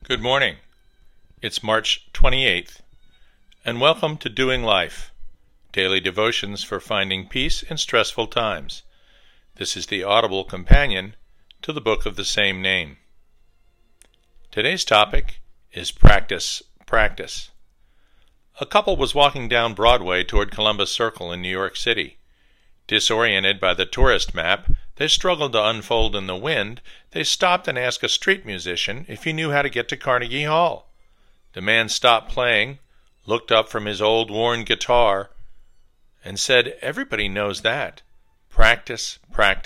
Good morning. It's March 28th, and welcome to Doing Life, daily devotions for finding peace in stressful times. This is the audible companion to the book of the same name. Today's topic is practice. A couple was walking down Broadway toward Columbus Circle in New York City. Disoriented by the tourist map they struggled to unfold in the wind, they stopped and asked a street musician if he knew how to get to Carnegie Hall. The man stopped playing, looked up from his old worn guitar, and said, "Everybody knows that. Practice.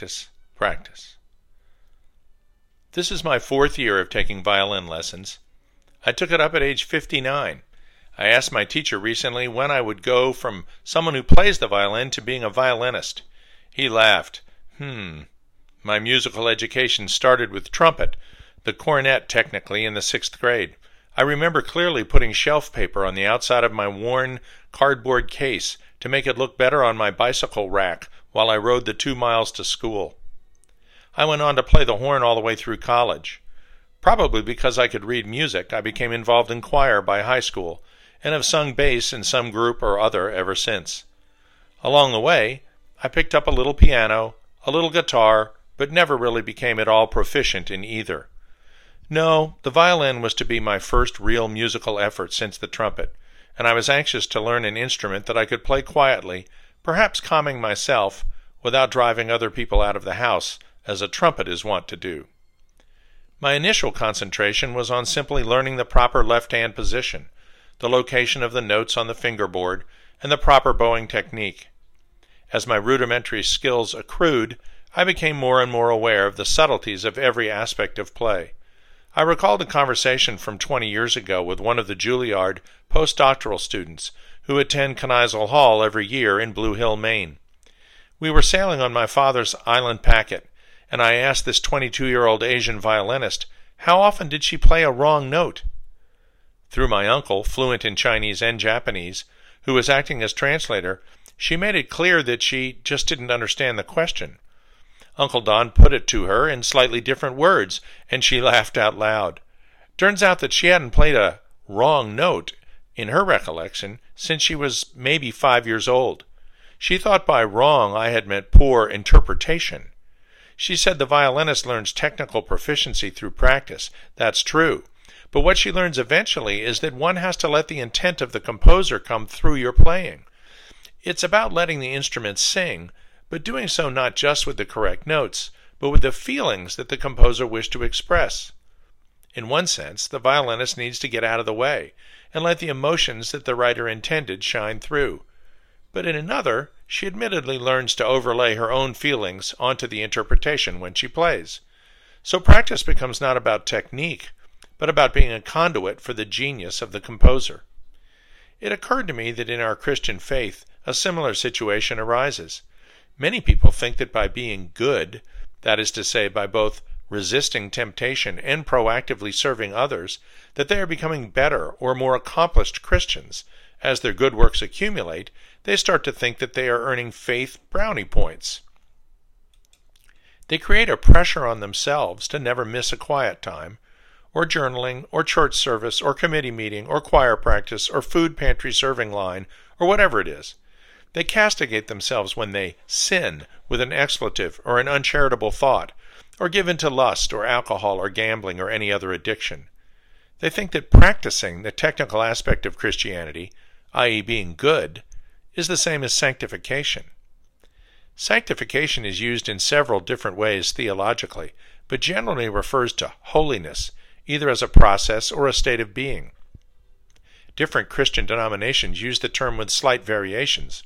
This is my 4th year of taking violin lessons. I took it up at age 59. I asked my teacher recently when I would go from someone who plays the violin to being a violinist. He laughed. My musical education started with trumpet, the cornet technically, in the 6th grade. I remember clearly putting shelf paper on the outside of my worn cardboard case to make it look better on my bicycle rack while I rode the 2 miles to school. I went on to play the horn all the way through college. Probably because I could read music, I became involved in choir by high school, and have sung bass in some group or other ever since. Along the way, I picked up a little piano, a little guitar, but never really became at all proficient in either. No, the violin was to be my first real musical effort since the trumpet, and I was anxious to learn an instrument that I could play quietly, perhaps calming myself, without driving other people out of the house, as a trumpet is wont to do. My initial concentration was on simply learning the proper left-hand position, the location of the notes on the fingerboard, and the proper bowing technique. As my rudimentary skills accrued, I became more and more aware of the subtleties of every aspect of play. I recalled a conversation from 20 years ago with one of the Juilliard postdoctoral students who attend Kneisel Hall every year in Blue Hill, Maine. We were sailing on my father's island packet, and I asked this 22-year-old Asian violinist, how often did she play a wrong note? Through my uncle, fluent in Chinese and Japanese, who was acting as translator, she made it clear that she just didn't understand the question. Uncle Don put it to her in slightly different words, and she laughed out loud. Turns out that she hadn't played a wrong note, in her recollection, since she was maybe 5 years old. She thought by wrong I had meant poor interpretation. She said the violinist learns technical proficiency through practice. That's true. But what she learns eventually is that one has to let the intent of the composer come through your playing. It's about letting the instrument sing, but doing so not just with the correct notes, but with the feelings that the composer wished to express. In one sense, the violinist needs to get out of the way and let the emotions that the writer intended shine through. But in another, she admittedly learns to overlay her own feelings onto the interpretation when she plays. So practice becomes not about technique, but about being a conduit for the genius of the composer. It occurred to me that in our Christian faith, a similar situation arises. Many people think that by being good, that is to say, by both resisting temptation and proactively serving others, that they are becoming better or more accomplished Christians. As their good works accumulate, they start to think that they are earning faith brownie points. They create a pressure on themselves to never miss a quiet time, or journaling, or church service, or committee meeting, or choir practice, or food pantry serving line, or whatever it is. They castigate themselves when they sin with an expletive or an uncharitable thought, or give in to lust or alcohol or gambling or any other addiction. They think that practicing the technical aspect of Christianity, i.e. being good, is the same as sanctification. Sanctification is used in several different ways theologically, but generally refers to holiness, either as a process or a state of being. Different Christian denominations use the term with slight variations.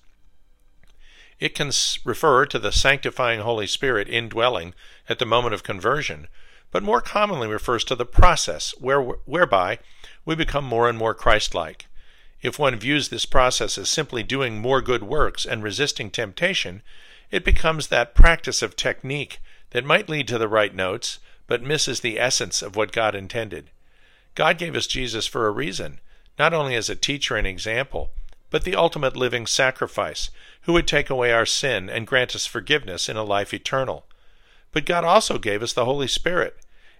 It can refer to the sanctifying Holy Spirit indwelling at the moment of conversion, but more commonly refers to the process whereby we become more and more Christ-like. If one views this process as simply doing more good works and resisting temptation, it becomes that practice of technique that might lead to the right notes, but misses the essence of what God intended. God gave us Jesus for a reason, not only as a teacher and example, but the ultimate living sacrifice, who would take away our sin and grant us forgiveness in a life eternal. But God also gave us the Holy Spirit,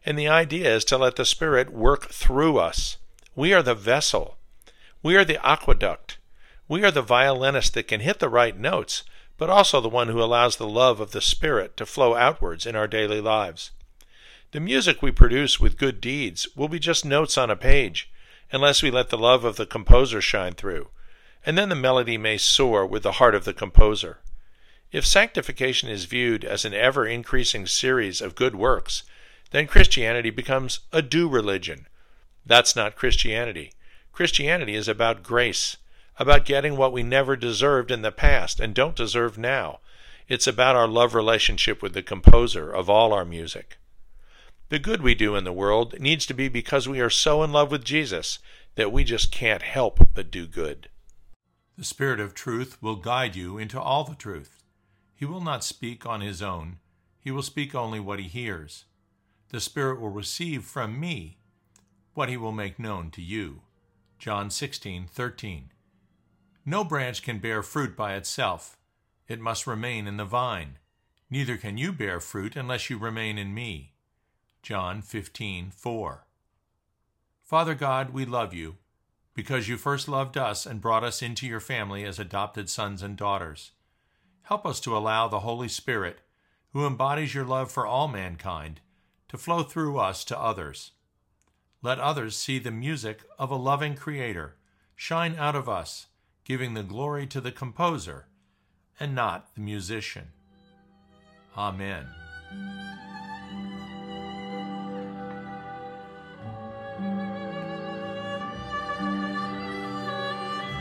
And the idea is to let the Spirit work through us. We are the vessel. We are the aqueduct. We are the violinist that can hit the right notes, but also the one who allows the love of the Spirit to flow outwards in our daily lives. The music we produce with good deeds will be just notes on a page, unless we let the love of the composer shine through, and then the melody may soar with the heart of the composer. If sanctification is viewed as an ever-increasing series of good works, then Christianity becomes a do religion. That's not Christianity. Christianity is about grace, about getting what we never deserved in the past and don't deserve now. It's about our love relationship with the composer of all our music. The good we do in the world needs to be because we are so in love with Jesus that we just can't help but do good. The Spirit of truth will guide you into all the truth. He will not speak on his own. He will speak only what he hears. The Spirit will receive from me what he will make known to you. John 16:13. No branch can bear fruit by itself. It must remain in the vine. Neither can you bear fruit unless you remain in me. John 15:4. Father God, we love you because you first loved us and brought us into your family as adopted sons and daughters. Help us to allow the Holy Spirit, who embodies your love for all mankind, to flow through us to others. Let others see the music of a loving Creator shine out of us, giving the glory to the composer and not the musician. Amen.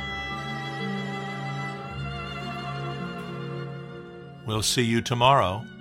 We'll see you tomorrow